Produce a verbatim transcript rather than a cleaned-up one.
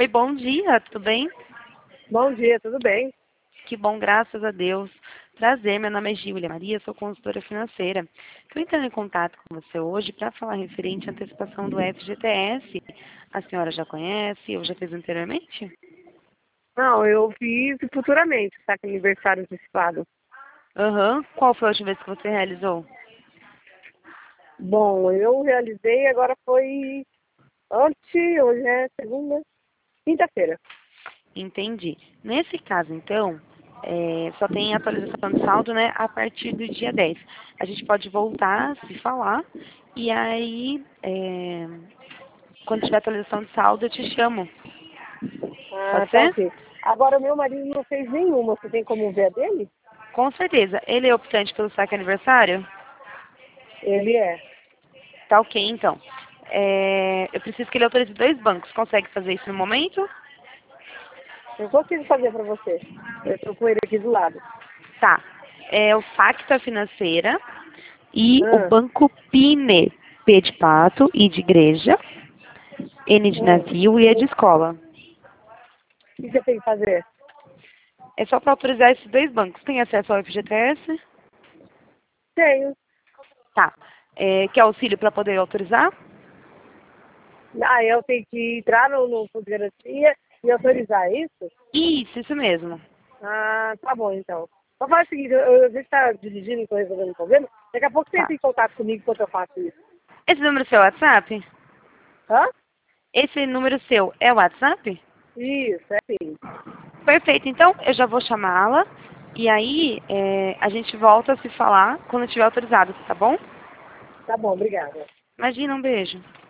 Oi, bom dia, tudo bem? Bom dia, tudo bem? Que bom, graças a Deus. Prazer, meu nome é Gília Maria, sou consultora financeira. Estou entrando em contato com você hoje para falar referente à antecipação do F G T S. A senhora já conhece ou já fez anteriormente? Não, eu fiz futuramente, tá com aniversário antecipado. Aham. Qual foi a última vez que você realizou? Bom, eu realizei, agora foi ontem, hoje é segunda, quinta-feira. Entendi. Nesse caso, então, é, só tem atualização de saldo, né, a partir do dia dez. A gente pode voltar a se falar e aí, é, quando tiver atualização de saldo, eu te chamo. Ah, Pode tá ser? ok. Agora, o meu marido não fez nenhuma, você tem como ver a dele? Com certeza. Ele é optante pelo saque aniversário? Ele é. Tá ok, então. É, eu preciso que ele autorize dois bancos. Consegue fazer isso no momento? Eu consigo fazer para você. Eu estou com ele aqui do lado. Tá. É o Facta Financeira e o Ah, Banco Pine. P de pato, I de igreja, N de ah. navio e E de escola. O que você tem que fazer? É só para autorizar esses dois bancos. Tem acesso ao F G T S? Tenho. Tá. É, quer auxílio para poder autorizar? Ah, eu tenho que entrar no, no fundo de garantia e autorizar isso? Isso, isso mesmo. Ah, tá bom então. Vou fazer o seguinte, eu, eu, a gente está dirigindo e estou resolvendo o problema. Daqui a pouco você Tá. entra em contato comigo enquanto eu faço isso. Esse número seu é WhatsApp? Hã? Esse número seu é o WhatsApp? Isso, é sim. Perfeito, então eu já vou chamá-la e aí é, a gente volta a se falar quando estiver autorizado, tá bom? Tá bom, obrigada. Imagina, um beijo.